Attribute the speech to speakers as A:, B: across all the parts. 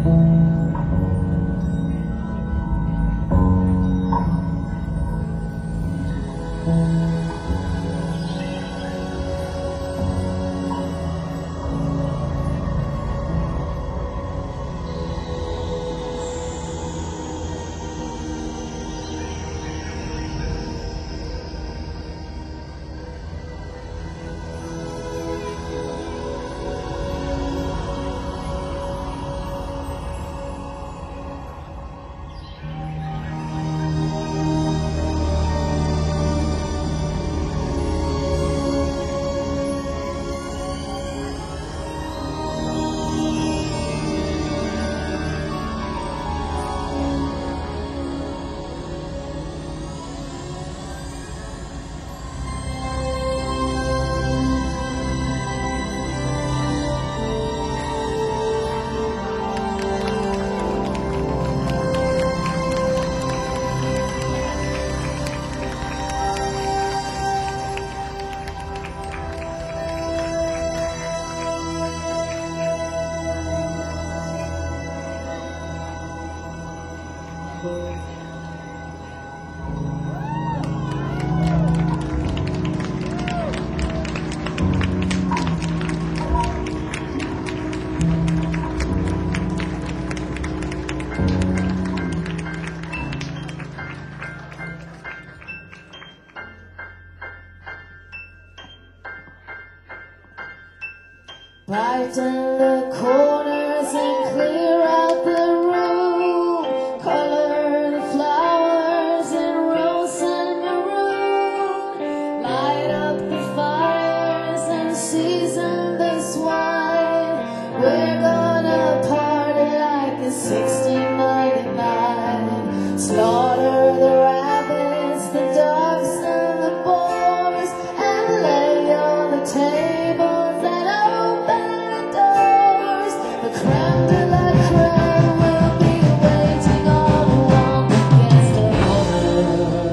A: Brighten the corners and clear out the room. Color the flowers in rose and maroon. Light up the fires and season this wine. We're gonna party like it's 1699. Slaughter the rabbits, the ducks and the boars, and lay on the tables that open doors. The creme de la creme will be waiting all along against the border.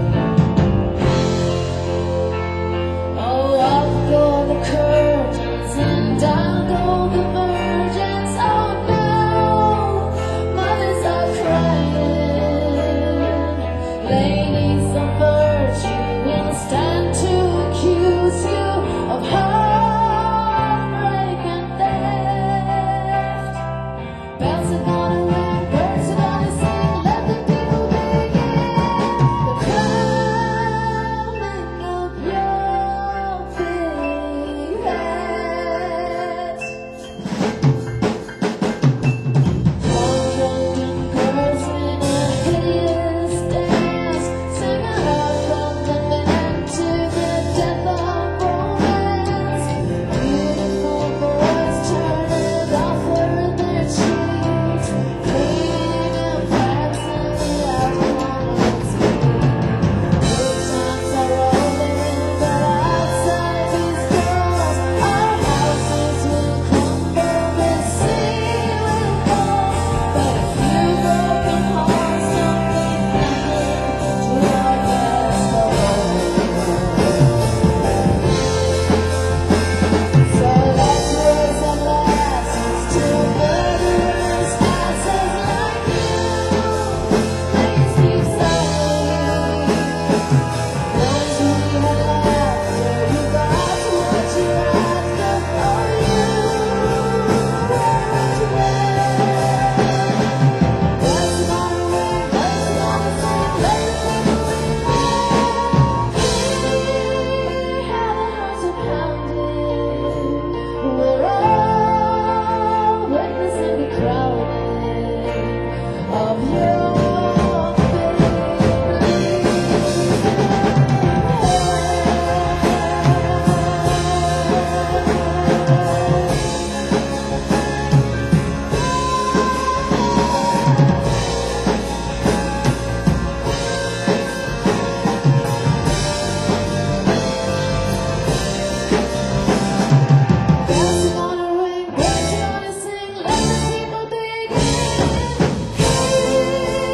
A: Oh, up go the curtains and down go the virgins. Oh no, mothers are crying. Ladies of virtue will stand to accuse you of heartbreak and theft. Bells are gonna ring, birds are gonna sing, let the people begin the crowning of your big head. Drunken girls in a hideous dance, sing a love from the men to the death of romance. Beautiful boys turn and offer their cheeks, cleaning and waxing the alcohol's feet. Good times are rolling, but outside these doors, our houses will crumble, the sea will fall. But if you broken hearts, something happened to our best of all. So let's raise our glasses to murderers, asses like you. Please keep silent. Once we had laughter, you got what you after. Oh, you got what you had. What's gonna ring? What's gonna sing? Let the people hear how the hearts are pounding. We're all witnessing the crowding of your bells are gonna ring, birds are gonna sing, let the people begin.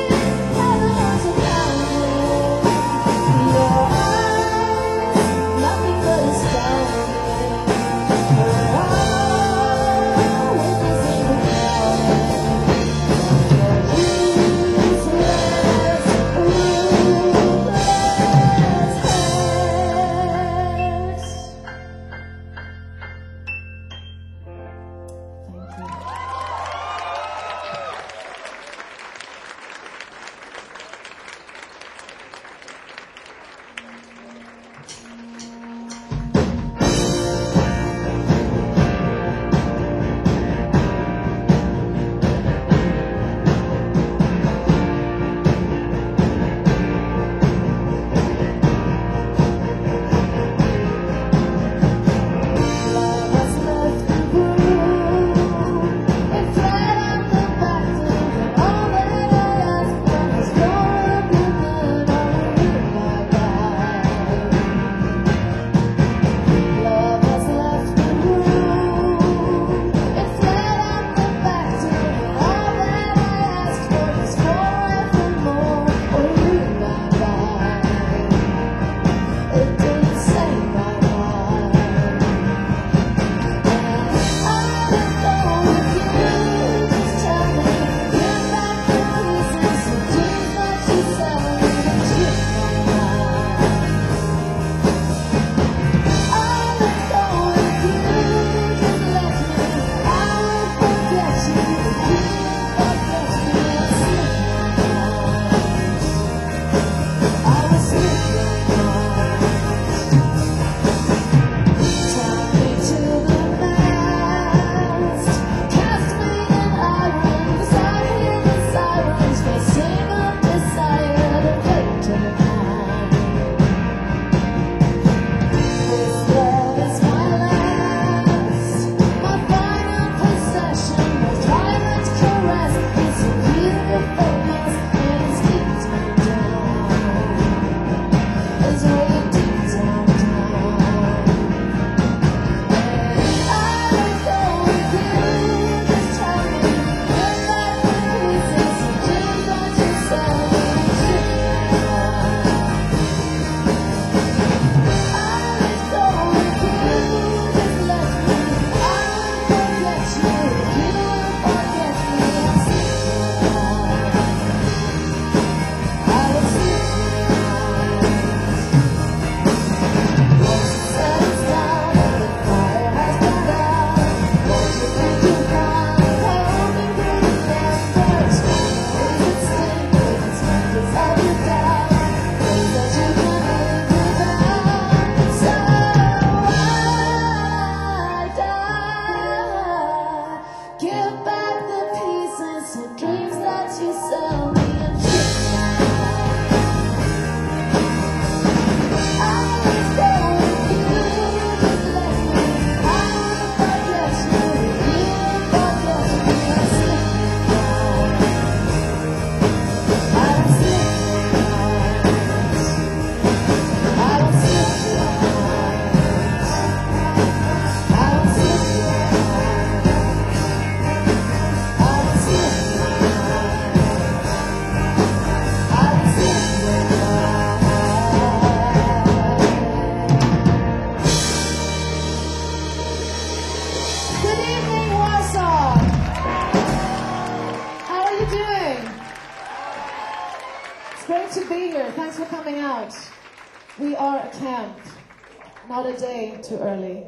B: We are a camp, not a day too early.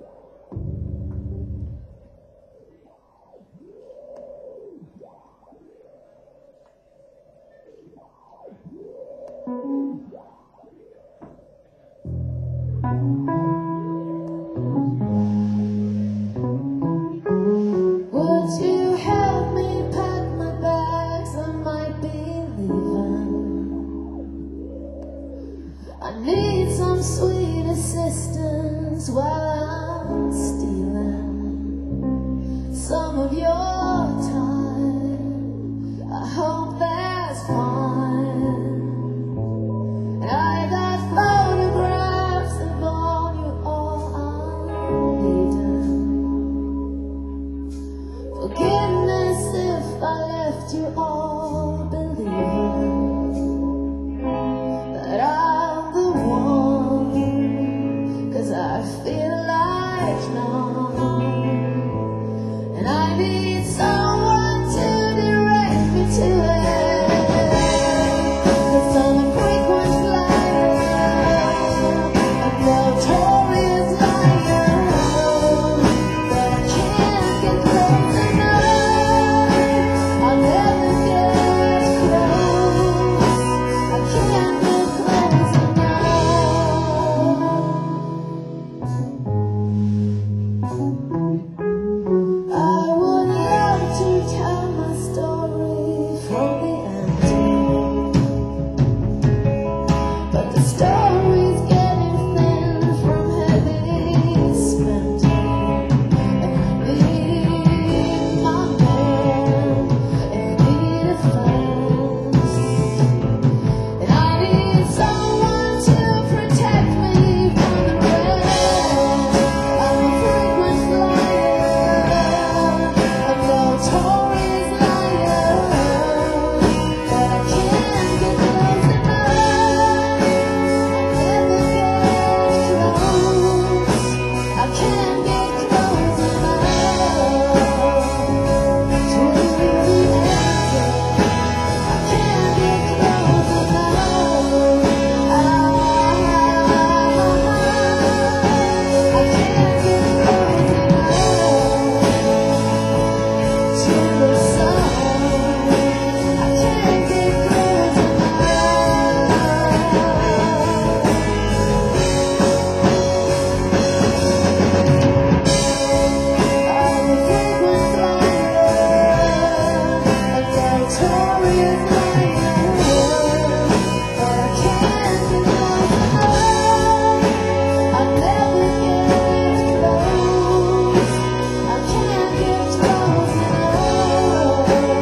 A: Would you help me pack my bags? I might be leaving. I need some sweet assistance while I'm stealing some of your time. I hope that's fine. And I got photographs of all you all I'm needing. Forgiveness if I left you all believing that I'm the one, 'cause I feel like none. And I need someone to direct me to it, 'cause I'm a frequent flyer, a notorious liar, but I can't get close enough. I'll never get close. I can't get close enough. I would love to tell my story from the ending, but the story's getting thin from heavy spending. And I need my man, and I need a friend, and I need someone to protect me from the rest. I'm a frequent flyer, a notorious liar, but I can't get close enough. I'll never get close. I can't get close enough to the ending. I can't get close enough. I can't get close enough to the sun. I can't get close I'm a frequent flyer, a notorious liar, but I can't get close enough. I'll never get close. I can't get close enough.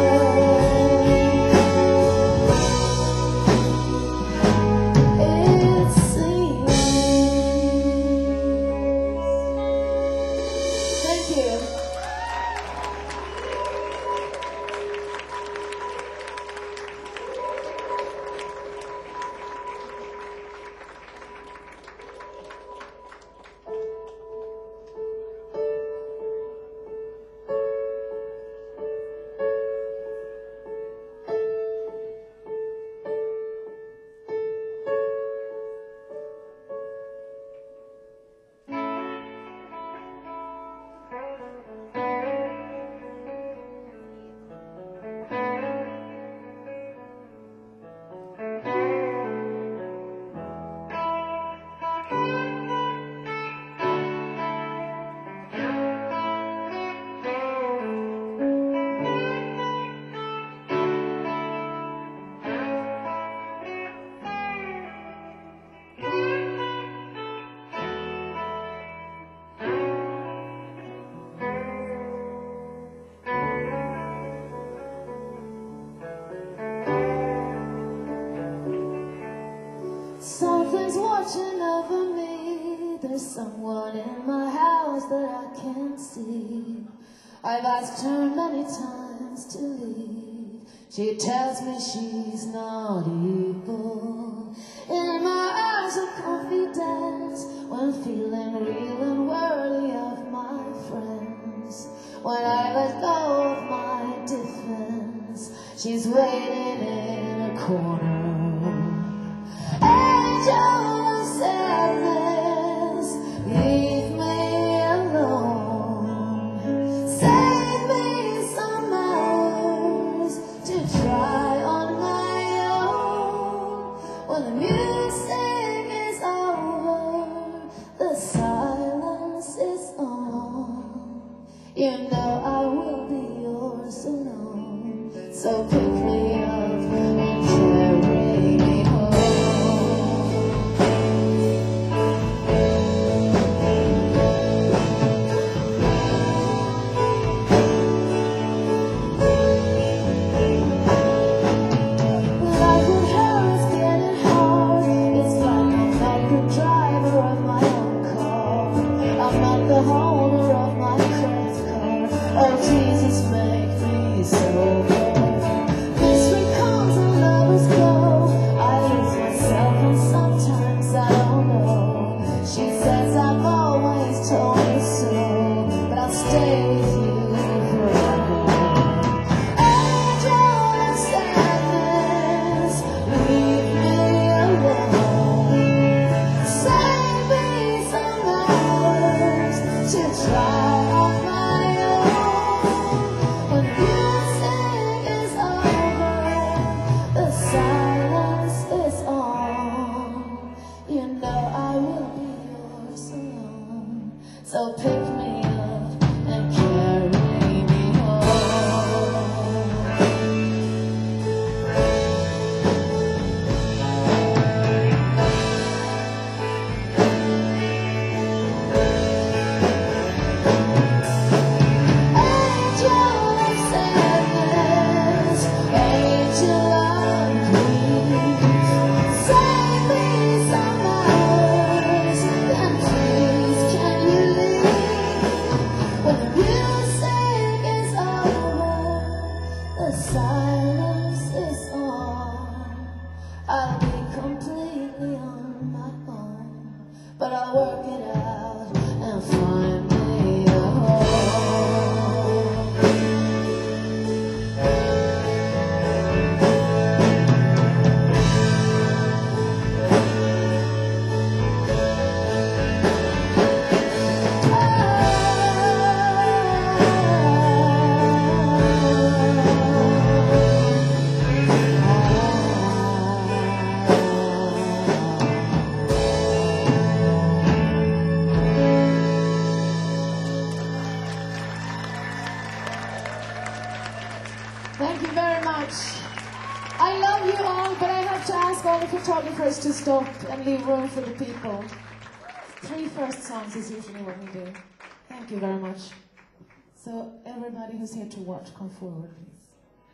A: watching over me. There's someone in my house that I can't see. I've asked her many times to leave. She tells me she's not evil. In my eyes of confidence, when feeling real and worthy of my friends. When I let go of my defense, she's waiting in a corner. Angel of sadness, leave me alone. Save me some hours to try on my own. When the music is over, the silence is on. You know I will be yours alone. So pick me up and carry me home. Life with her is getting hard. It's like I'm not the driver of my own car. I'm not the owner of my credit card. Oh Jesus, make me sober. Mystery comes and lovers go. I lose myself and sometimes I don't know. She says I've always told her so, but I'll stay with you forever. Angel of sadness, leave me alone. Save me some hours to try on my own. When music is over, the silence is on. You know I will be yours alone. So pick me up and carry me home. Angel of sadness, angel of grief, save me some hours, and please can you leave? When the music is over, the silence is on. I'll be completely on my own, but I'll work it out and find me a home.
B: Thank you very much. I love you all, but I have to ask all the photographers to stop and leave room for the people. 3 first songs is usually what we do. Thank you very much. So everybody who's here to watch, come forward, please.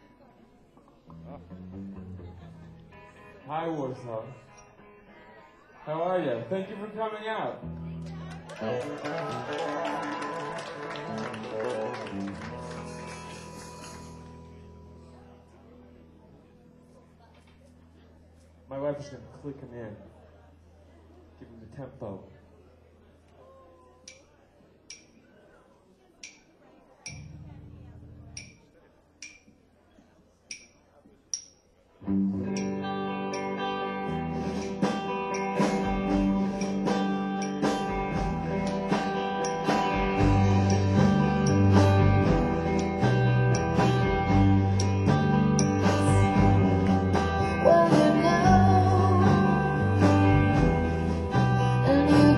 C: Hi, Warsaw. How are you? Thank you for coming out. My wife is going to click him in. Give him the tempo.
A: Well, you know, and you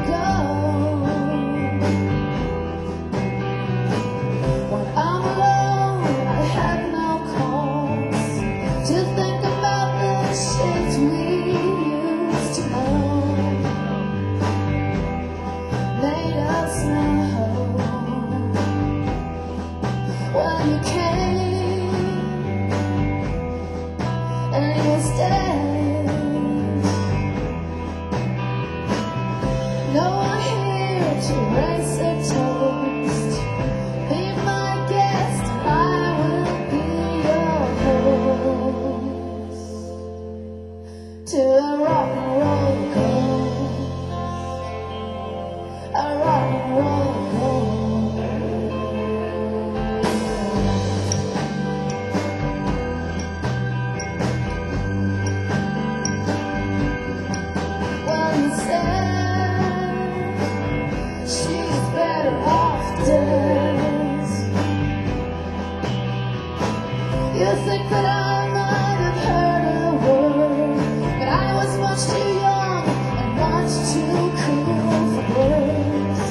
B: think that I might have heard a word, but I was much too young and much too cool for words.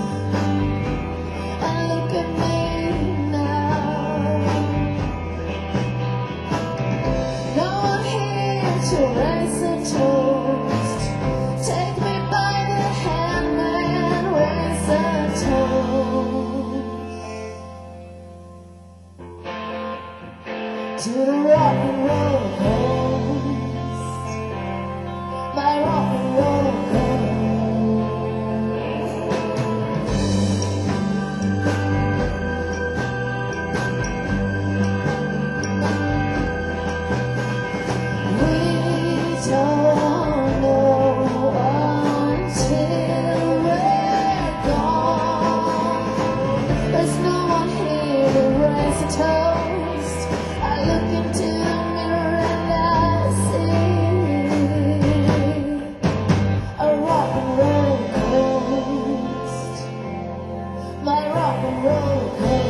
B: And look at me now. No one here to raise a toast. Take me by the hand and raise a toast to the rock and roll host, my rock and roll host. We don't know until we're gone. There's no one here to raise a toast. I look into the mirror and I see a rock and roll ghost, my rock and roll ghost.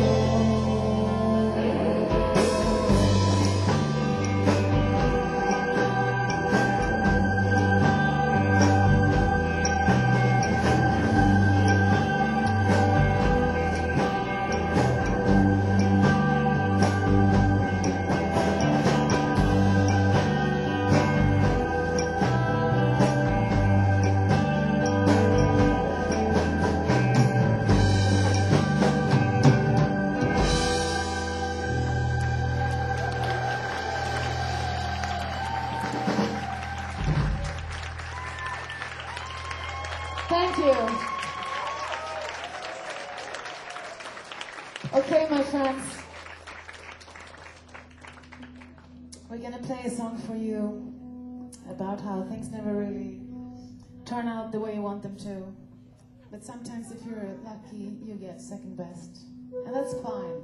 B: Thank you. Okay, my friends. We're gonna play a song for you about how things never really turn out the way you want them to. But sometimes if you're lucky, you get second best. And that's fine.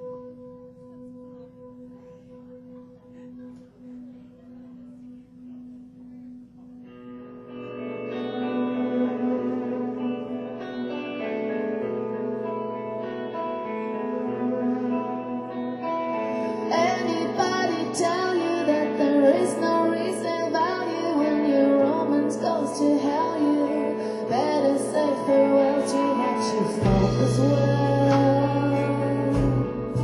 B: Anybody tell you that there is no reason value when your romance goes to hell? You better say farewell to what you thought was well.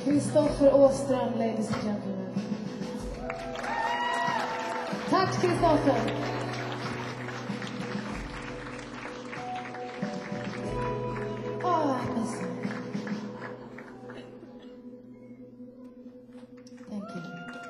B: Kristoffer Åström, ladies and gentlemen. Tack Kristoffer! Oh, I miss him. Thank you.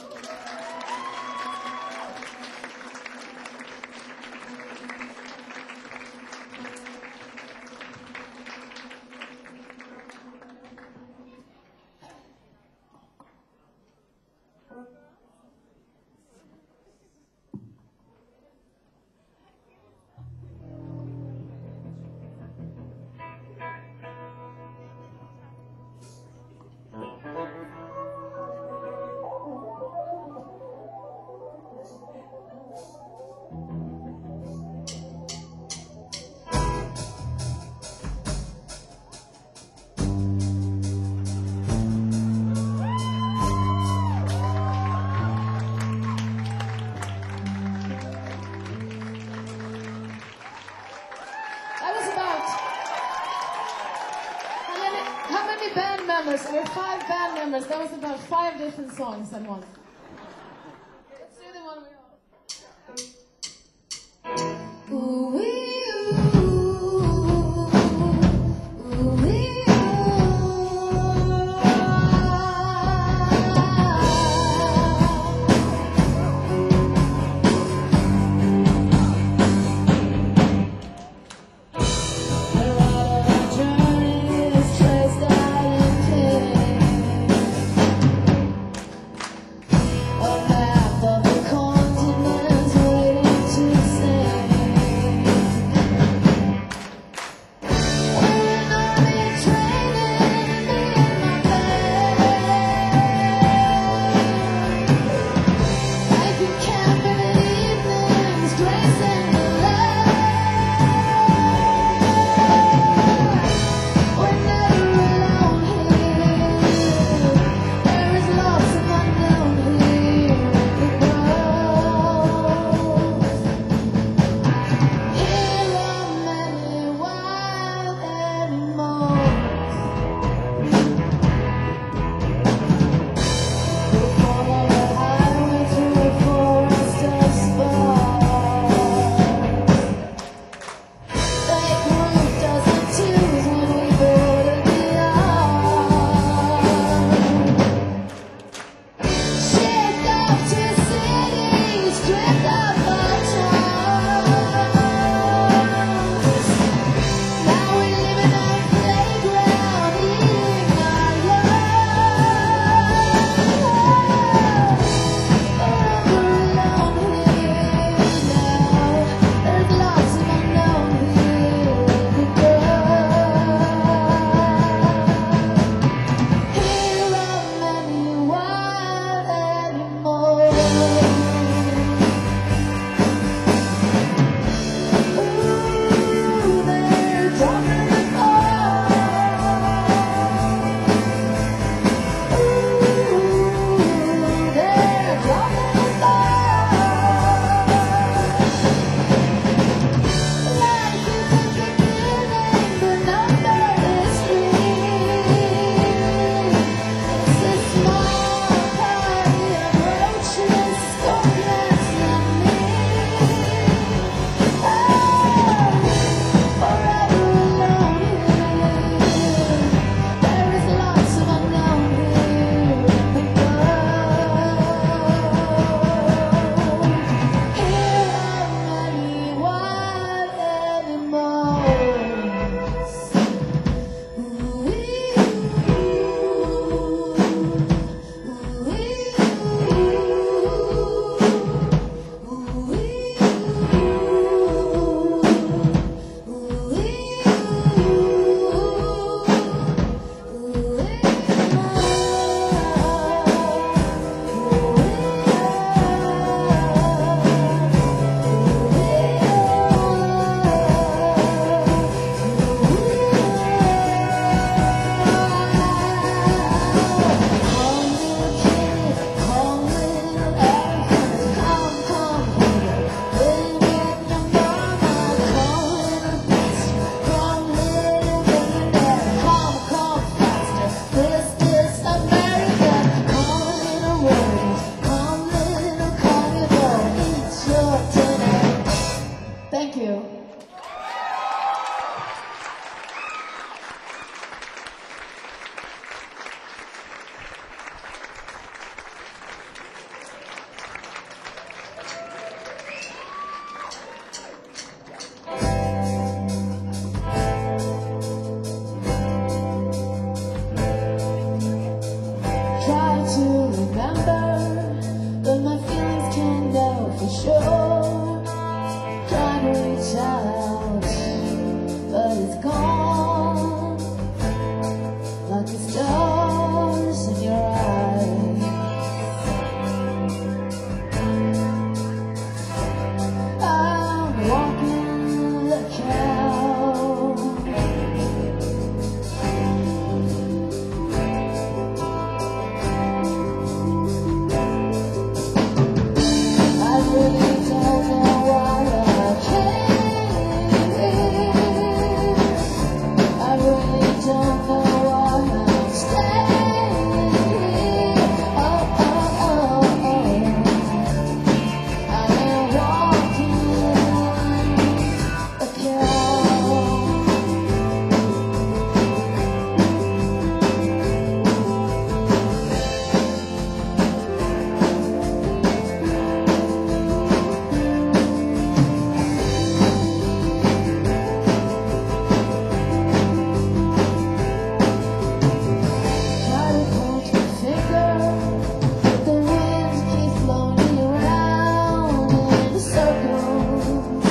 B: That was about how many band members? There were 5 band members. That was about 5 different songs in one. Let's do the one we all. Ooh, on half of the continent waiting to say
A: remember, but my feelings can't go for sure. Trying to reach out, but it's gone. Like the stars in your eyes. I'm walking the cow. I really don't know why I came here. I really don't know why I'm staying here. Oh, oh, oh, oh. I am walking a cow. Try to point your finger, but the wind keeps blowing me around in circles,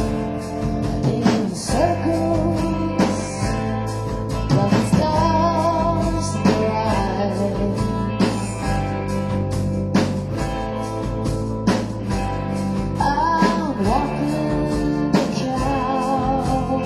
A: like the stars in your eyes. I'm walking the cow.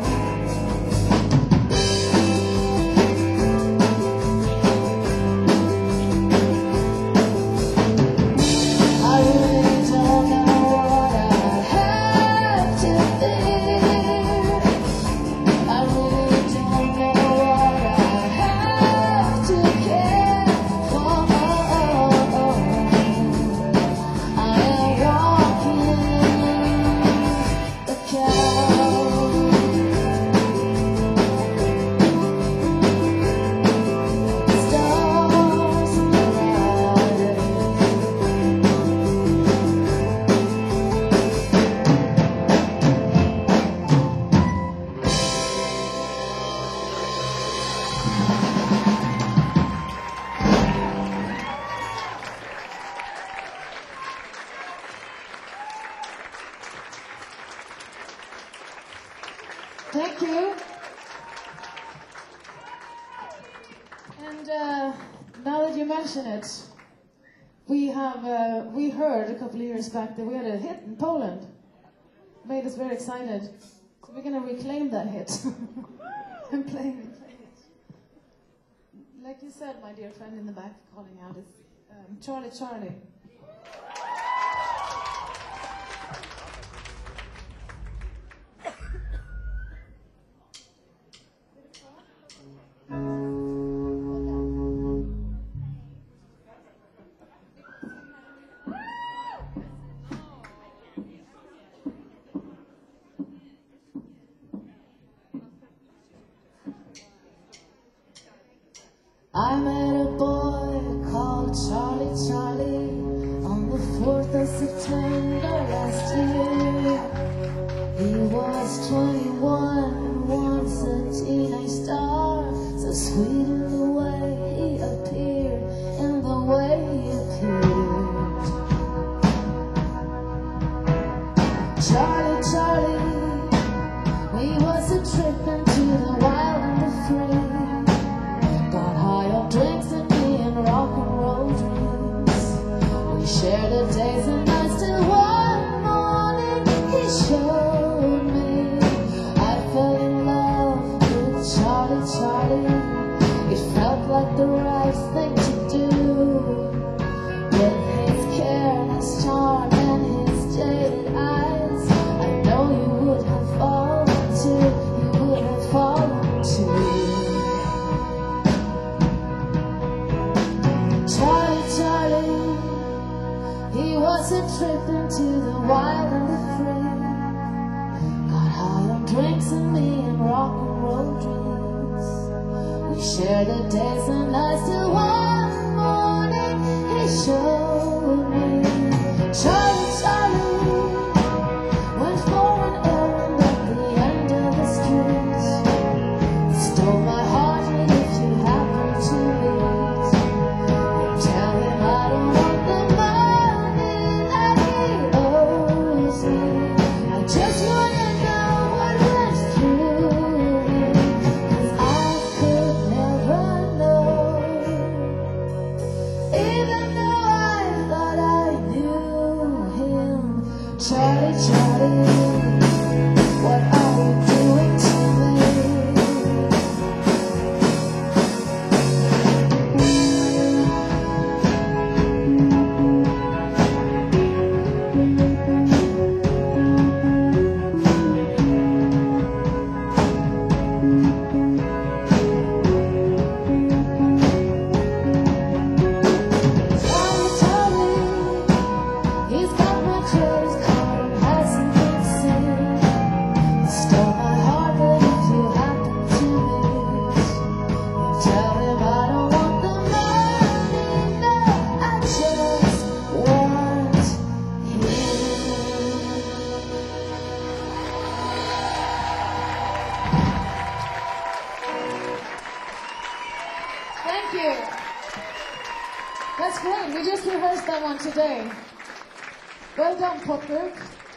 A: I really don't know what I have to fear. I really don't know what I have to care for. I am walking the cow. Stars in your eyes. Thank you. And now that you mention it, we heard a couple of years back that we had a hit in Poland. Made us very excited. So we're going to reclaim that hit and play it. Like you said, my dear friend in the back calling out is Charlie Charlie. I met a boy called Charlie Charlie on the 4th of September last year. He was 21 and once a teenage star, so sweet in the way he appeared, in the way he appeared. Charlie Charlie, we was a trip into the wild and the free. Got high on drinks and me and rock and roll dreams. We shared the days and nights till one morning he showed me I fell in love with Charlie Charlie. It felt like the right thing to do. With his careless charm and his jaded eyes, I know you would have fallen too. You would have fallen too. Charlie, Charlie, he was a trip into the wild and the free. Got high on drinks and me and rock and roll dreams. We shared the days and nights till one morning he showed me. Charlie, Charlie, went for an errand at the end of the street. Stole my heart, and if you happen to meet, tell him I
B: That's great. We just rehearsed that one today. Well done, Popper.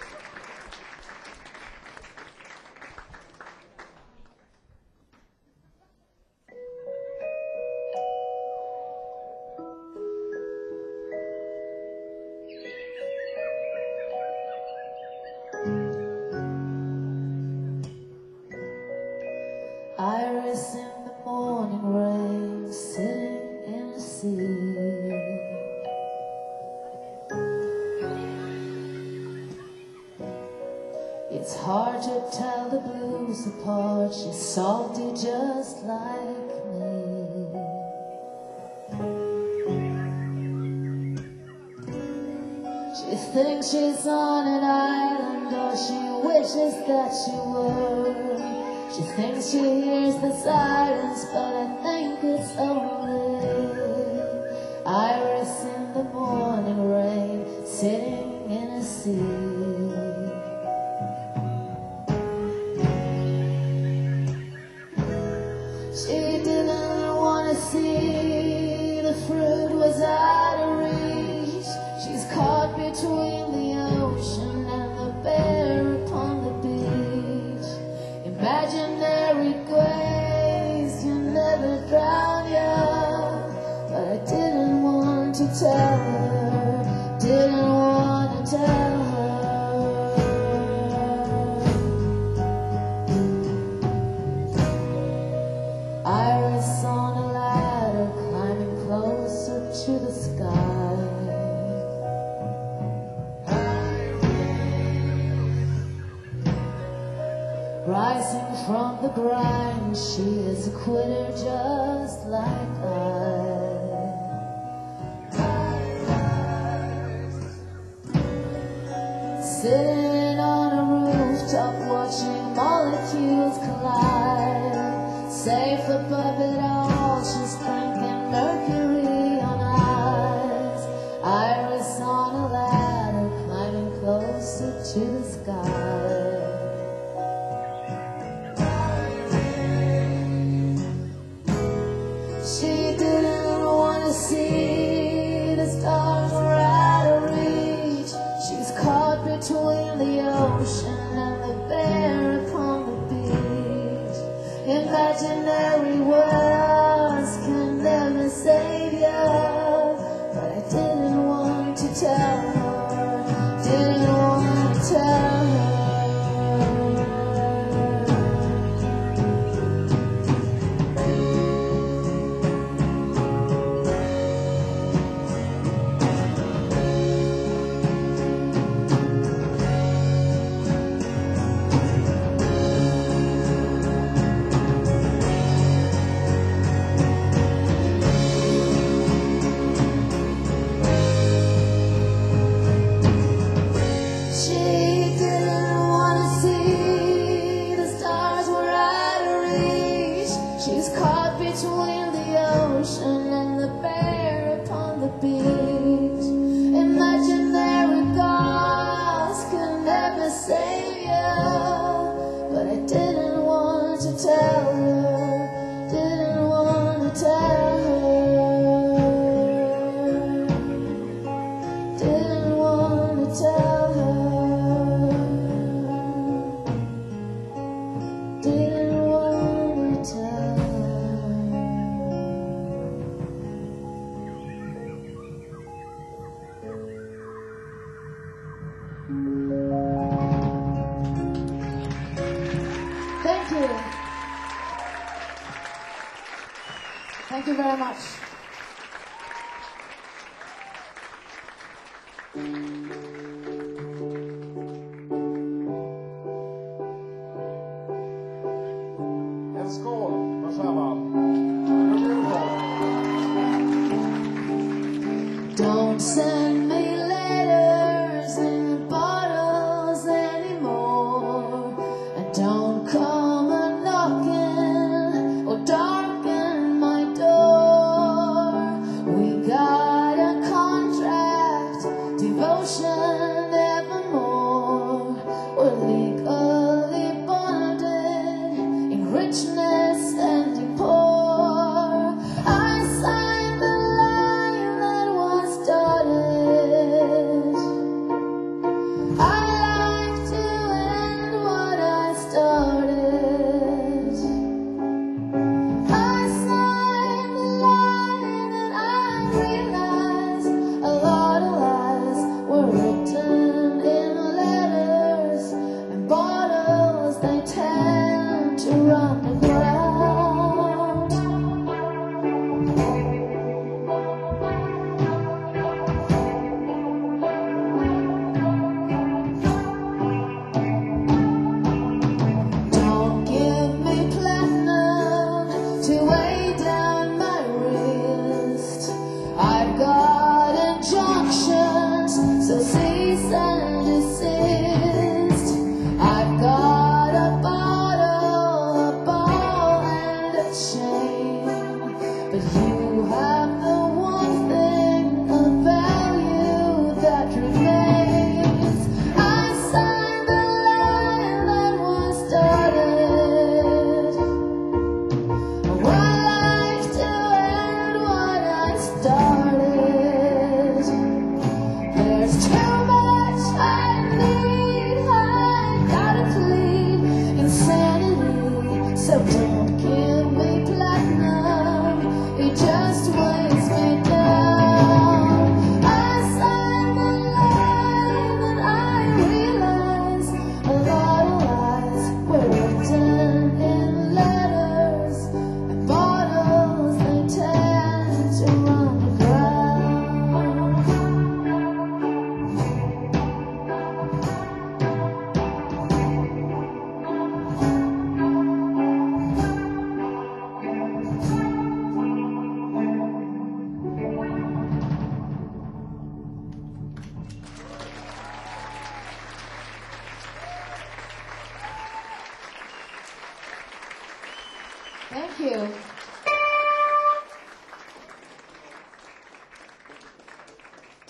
B: Iris in the morning rain, sitting in the sea. It's hard to tell the blues apart. She's salty just like me. She thinks she's on an island, or she wishes that she were. She thinks she hears the silence, but I think it's only Iris in the morning rain, sitting in a sea. She didn't want to see the fruit was out of reach. She's caught between the ocean and the bear upon the beach. Imaginary grace, you never drown you. But I didn't want to tell her, didn't want to tell her. Iris on a ladder, climbing closer to the sky. Rising from the grind, she is a quitter just like I. Sitting on a rooftop, watching molecules collide. Safe above it all, she's drinking mercury on ice. Iris on a ladder, climbing closer to the sky. She didn't want to see the stars were out of reach. She's caught between the ocean and the bear upon the beach. Imaginary words can never save you, but I didn't want to tell her, didn't want to tell her. She didn't want to see the stars were out of reach. She's caught between the ocean and the bear upon the beach. Imaginary gods can never save you, but I didn't want to tell her, didn't want to tell her, didn't want to tell her. Didn't want to tell her. Thank you. Thank you very much.
C: En skål, Warszawa.
B: Don't send me letters in bottles anymore, and don't come a knocking or darken my door. We got a contract, devotion evermore. We're legally bonded in richness and in poor. I signed the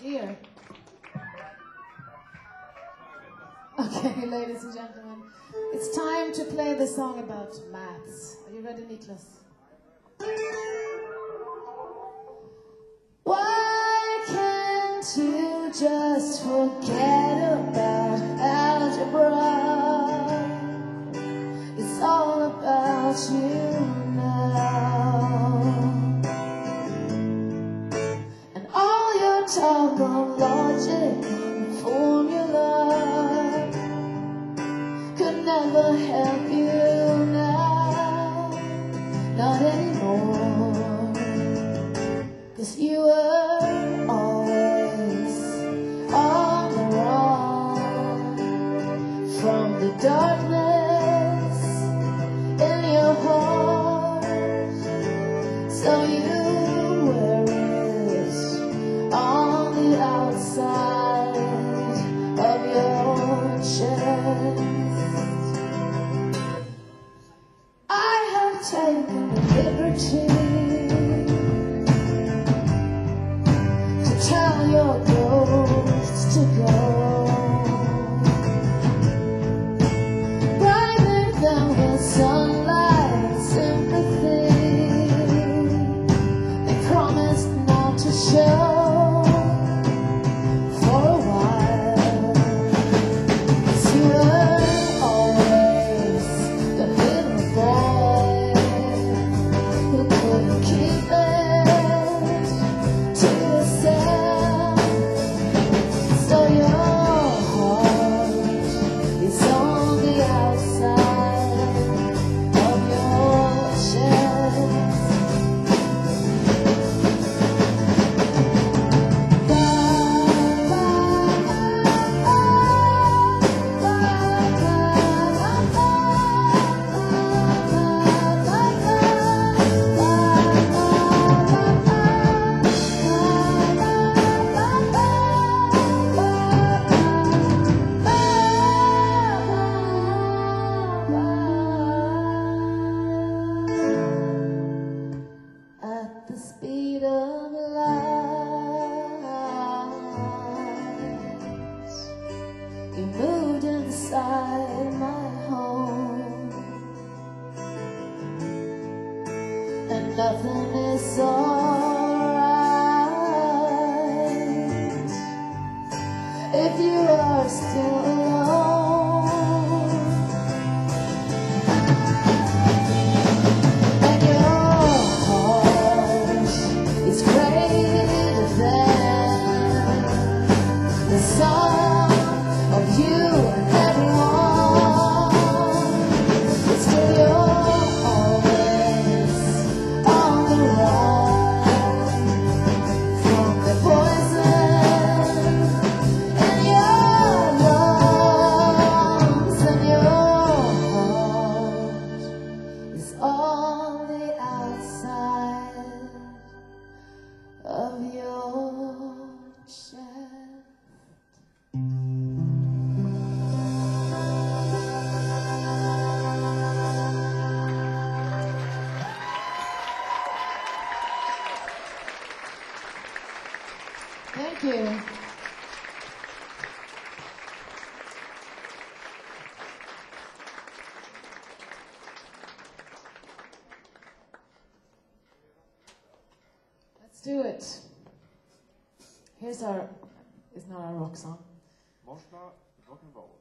B: Here. Okay, ladies and gentlemen, it's time to play the song about maths. Are you ready, Niklas? Why can't you just forget about algebra? It's all about you now. And all your talk on logic and formula could never help you now. Not anymore. 'Cause you were always on the run from the darkness in your heart. So you wear it on the outside of your chest. I have taken the liberty tell your ghosts to go. Brighter than the sunlight and sympathy. They promised not to show for a while. 'Cause you were always the little boy who couldn't keep it to yourself. So your heart is on the outside of your chest. At the speed of light, you moved inside my home, and nothing is alright if you are still alone. And your heart is greater than the sum of you and everyone. It's still you're always on the run from the poison in your lungs. And your heart is on the outside of your chest. Thank you. Let's do it. Here's our, it's not our rock song.
C: Moshla, rock and roll.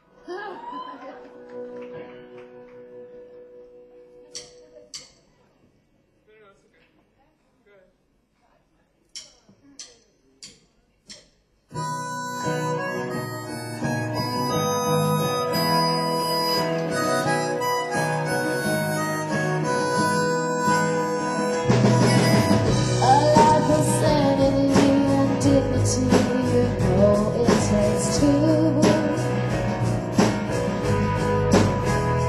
B: A life of sanity and dignity, you know it takes two.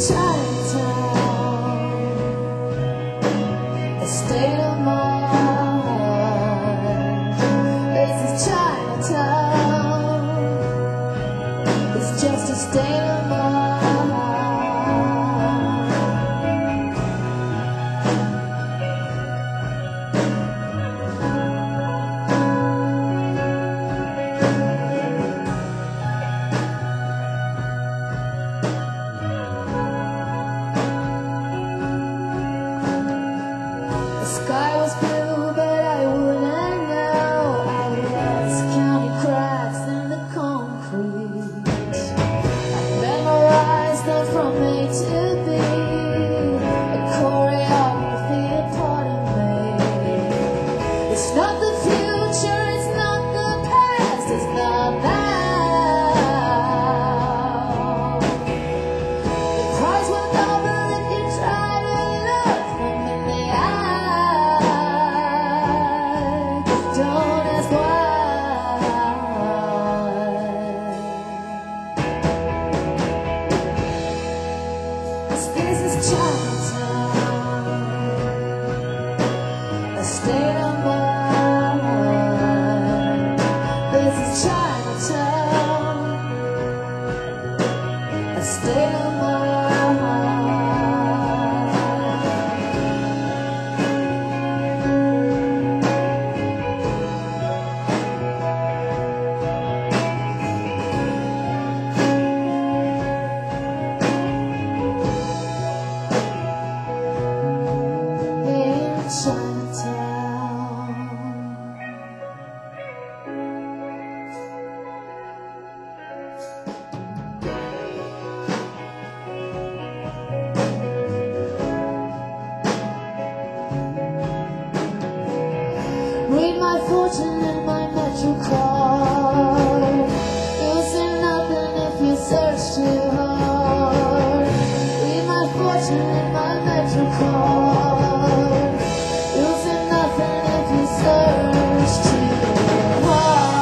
B: Chinatown, a state of mind. This is Chinatown, it's just a state of mind. The sky was blue, but I wouldn't know. I was counting cracks in the concrete. I memorized them from A to B. A choreography, a part of me. It's not the future, it's not the past, it's not now. The prize will over if you try to look them in the eye. Don't ask why. 'Cause this is Chinatown, a state of mind. This is Chinatown, a state of mind. In Chinatown. Read my fortune in my metro card. You'll see nothing if you search too hard. Read my fortune in my metro card. You'll see nothing if you search too hard.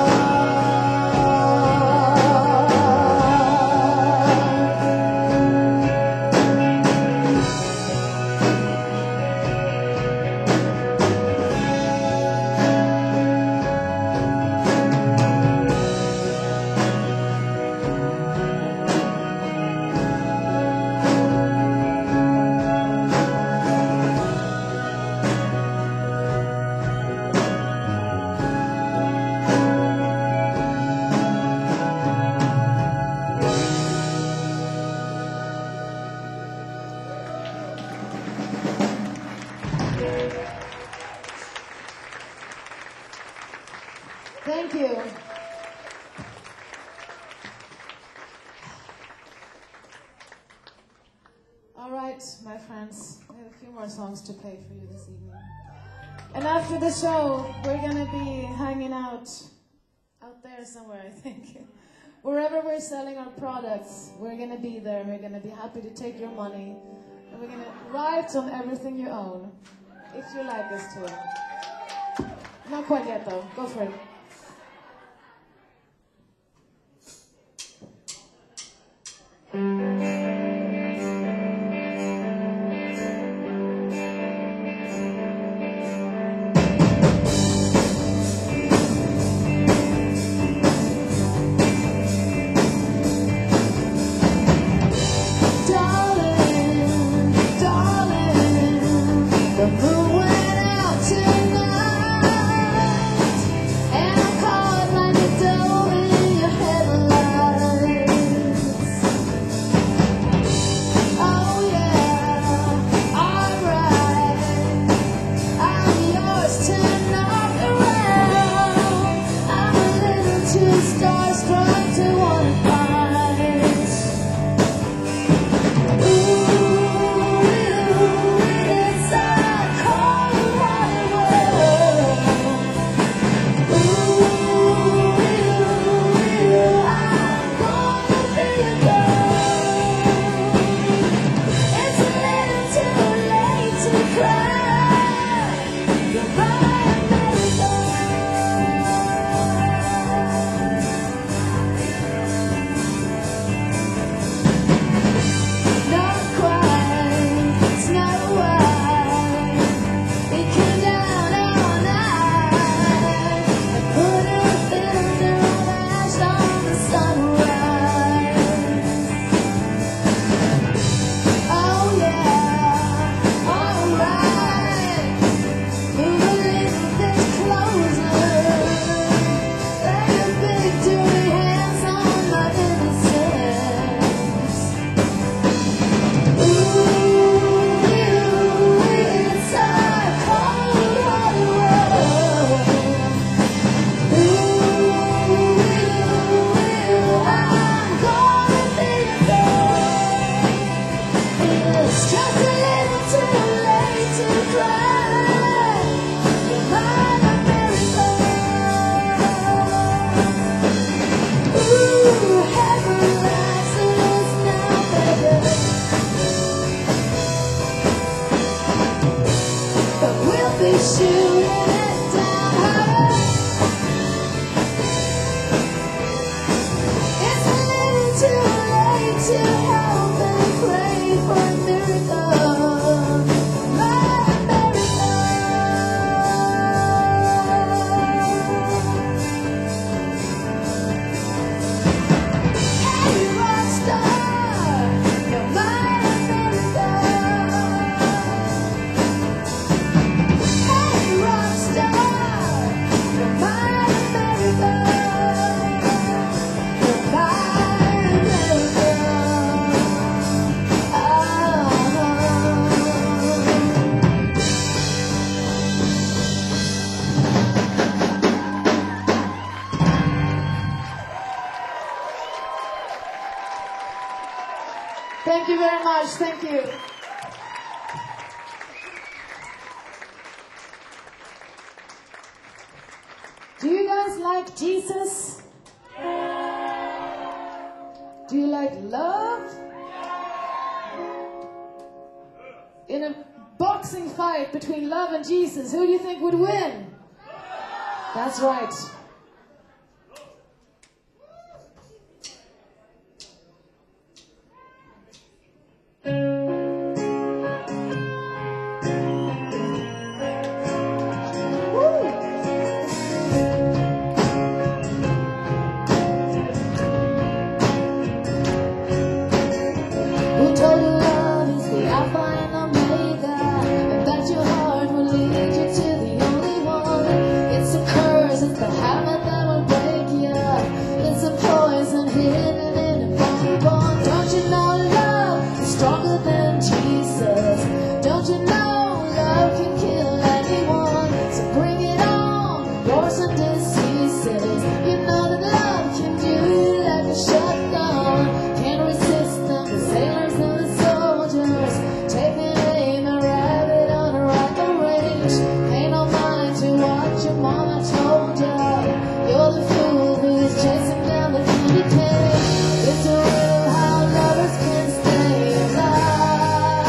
B: Thank you. All right, my friends, we have a few more songs to play for you this evening. And after the show, we're gonna be hanging out there somewhere, I think. Wherever we're selling our products, we're gonna be there. We're gonna be happy to take your money, and we're gonna write on everything you own, if you like us to. Not quite yet, though. Go for it. The moon went out tonight, and
A: to help and pray for a miracle. My America. Hey, rock star, you're my America. Hey, rock star, you're my America. You're my America.
B: Thank you very much. Thank you. Do you guys like Jesus? Do you like love? In a boxing fight between love and Jesus, who do you think would win? That's right.
A: Who told you love is the Alpha and Omega, and that your heart will lead you to the only one? It's a curse, it's the habit that will break you. It's a poison hidden in a bonbon. Don't you know love is stronger than Jesus? Don't you know love can kill anyone? So bring it on, wars and diseases. You know that love can do like a shotgun. Can't resist them, the sailors and the soldiers, taking aim and rabbit on a rifle range. Ain't no mind to what your mama told ya. You're the fool who's chasing down the candy cane. It's a riddle how lovers can stay alive.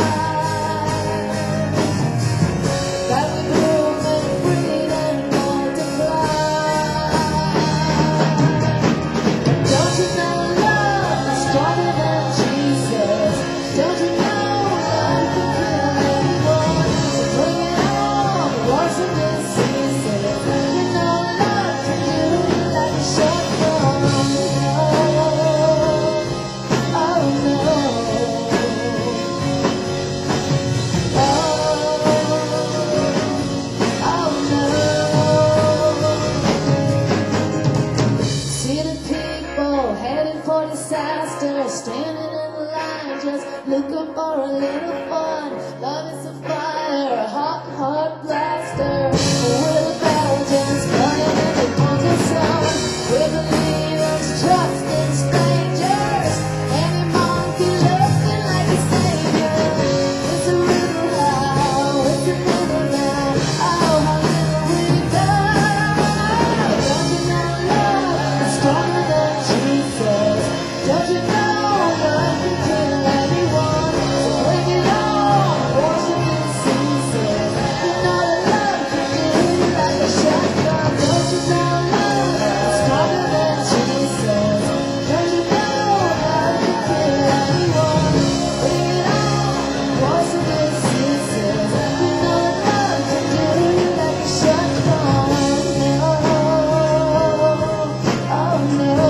A: That we bloom and breed and multiply. Don't you know love is stronger than Jesus? Don't you know love can kill anyone? So bring it on, wars and diseases. You know love can do like a shotgun. Oh no. See the people headed for disaster, standing in the line, just looking for a little fun. Love is a fire, a hot, hot blaster. We're the Belgians, burning in the Congo sun. We're the leaders, trusting strangers. Any monkey looking like a savior. It's a riddle how, it's a riddle now. Oh, how little we know. Don't you know love is stronger than Jesus? Don't you know love can kill anyone? So bring it on, wars and diseases. You know that love can do like a shotgun. Don't you know love is stronger than Jesus? Don't you know love can kill anyone? Bring it on, wars and diseases. You know that love can do like a shotgun. Oh no.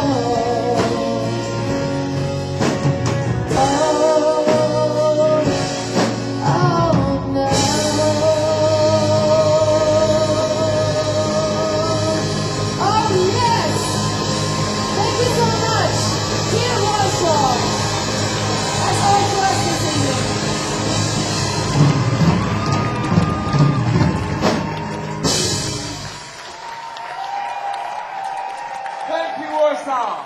A: Oh yes! Thank you so much! Dear Warsaw! That's all for us this evening.
C: Thank you, Warsaw.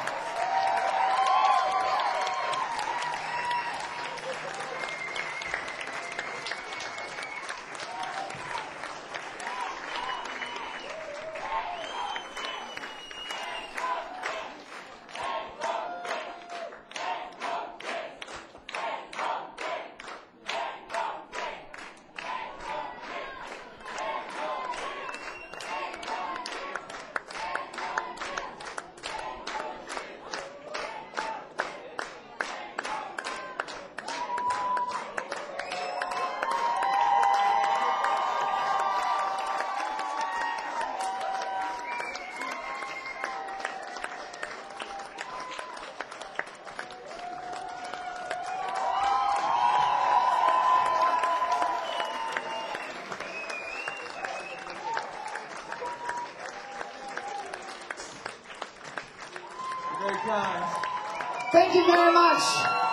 C: guys.
B: Thank you very much.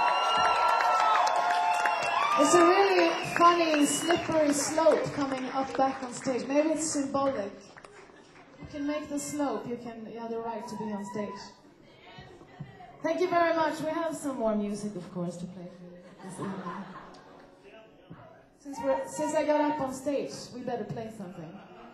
B: It's a really funny, slippery slope coming up back on stage. Maybe it's symbolic. You can make the slope, you have the right to be on stage. Thank you very much. We have some more music, of course, to play for you this evening. Since I got up on stage, we better play something.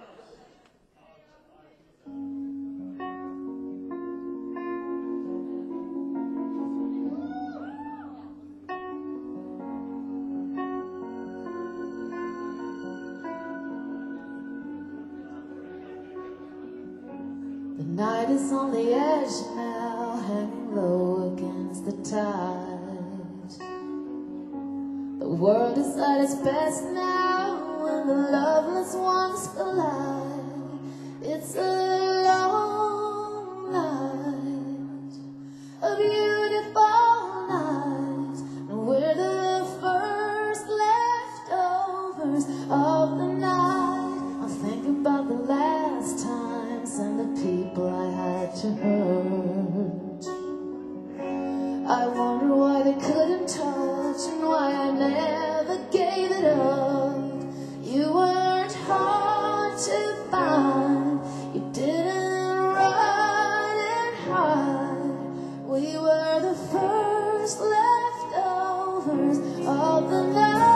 B: The night is on the edge now, hanging low against the tide. The world is at its best now when the loveless ones collide. It's a long night, a beautiful night, and we're the first leftovers of the night. I'm thinking about the last times and the people I had to hurt. I wonder why they couldn't touch and why I never gave it up. You weren't hard to find, you didn't run and hide. We were the first leftovers of the night.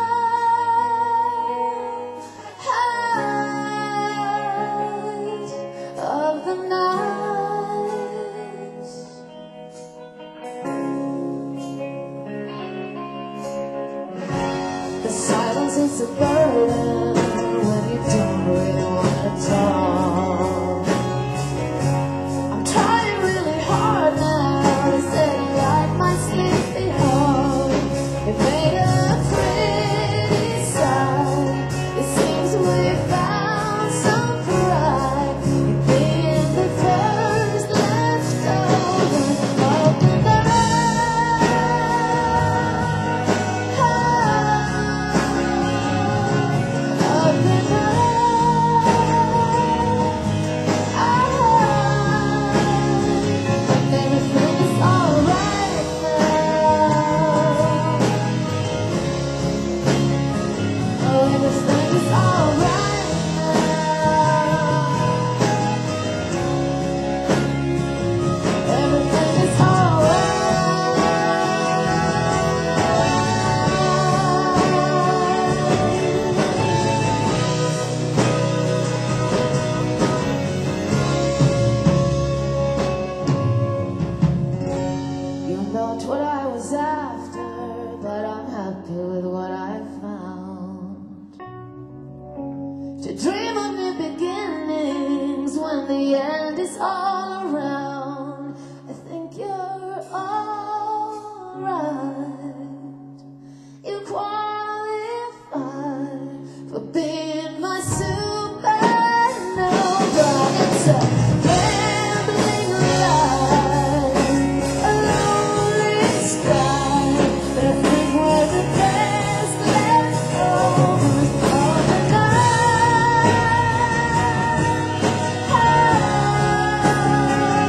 B: Of the night. The silence is a burden when you don't really want to talk. I'm trying really hard now to set light my sleepy heart. It made a pretty sight. It seems we found some pride in being the first leftover of the night. Of the night. And everything is alright now. Oh, everything is alright now. Everything is You're not what I was after, but I'm happy with what I found. To dream of new beginnings when the end is all around. I think you're alright. You qualify for being my supernova. It's a gambling life, a lonely sky, but I think we're the best leftovers of the night.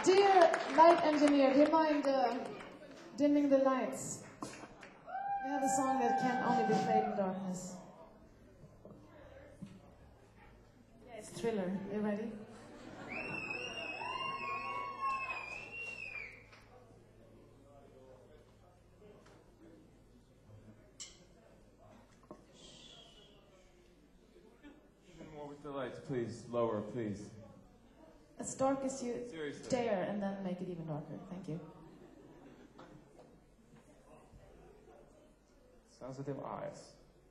B: Dear light engineer, do you mind dimming the lights? We have a song that can only be played in darkness. Yeah, it's Thriller. You ready?
C: Even more with the lights, please. Lower, please.
B: As dark as you
C: Seriously.
B: dare, and then make it even darker. Thank you.
C: Sounds like they have eyes.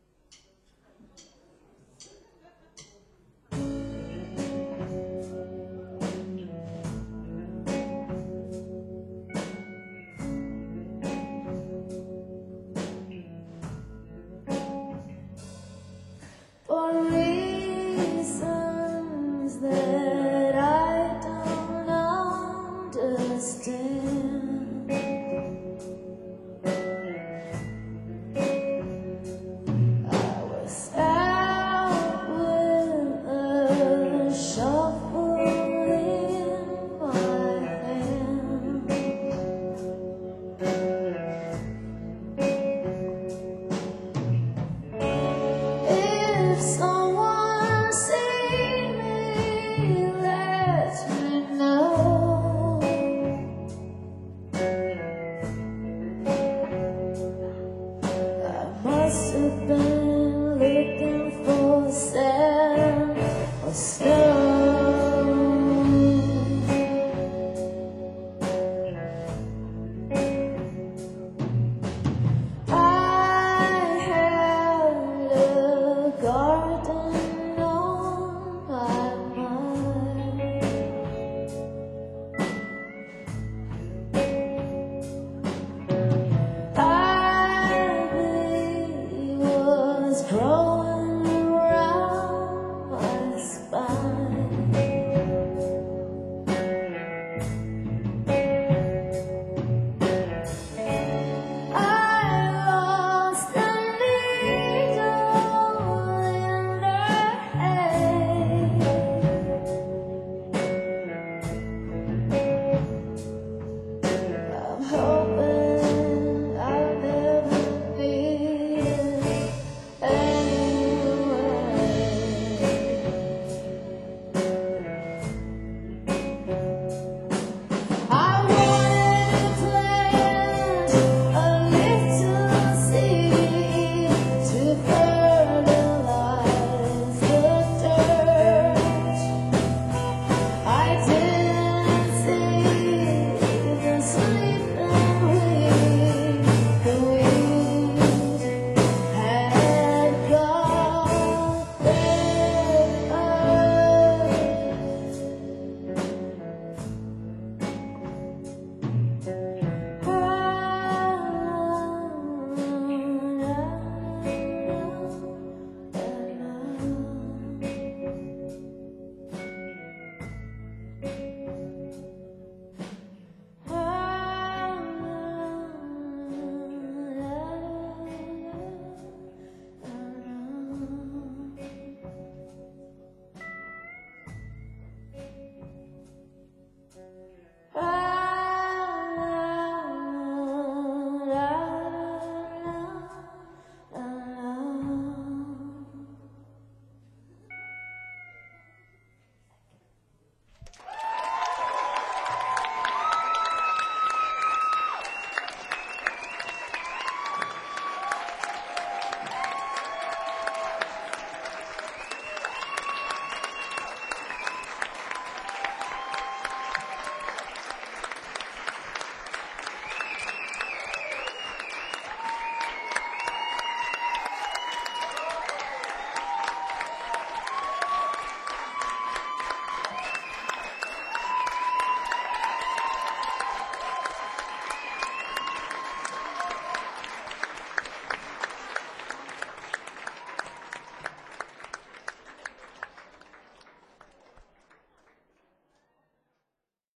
A: For reasons that I don't understand, I was out with a shuffle in my hand. If someone sees me, let me know. I must have been looking for sand or stone. I had a garden on my mind. Ivy was growing around my spine. I lost a needle in the hay. I'm hoping I'll never need it anyway. I wanted to plant a little seed to fertilize the dirt. I didn't see the sleeping weed. The weed had got there.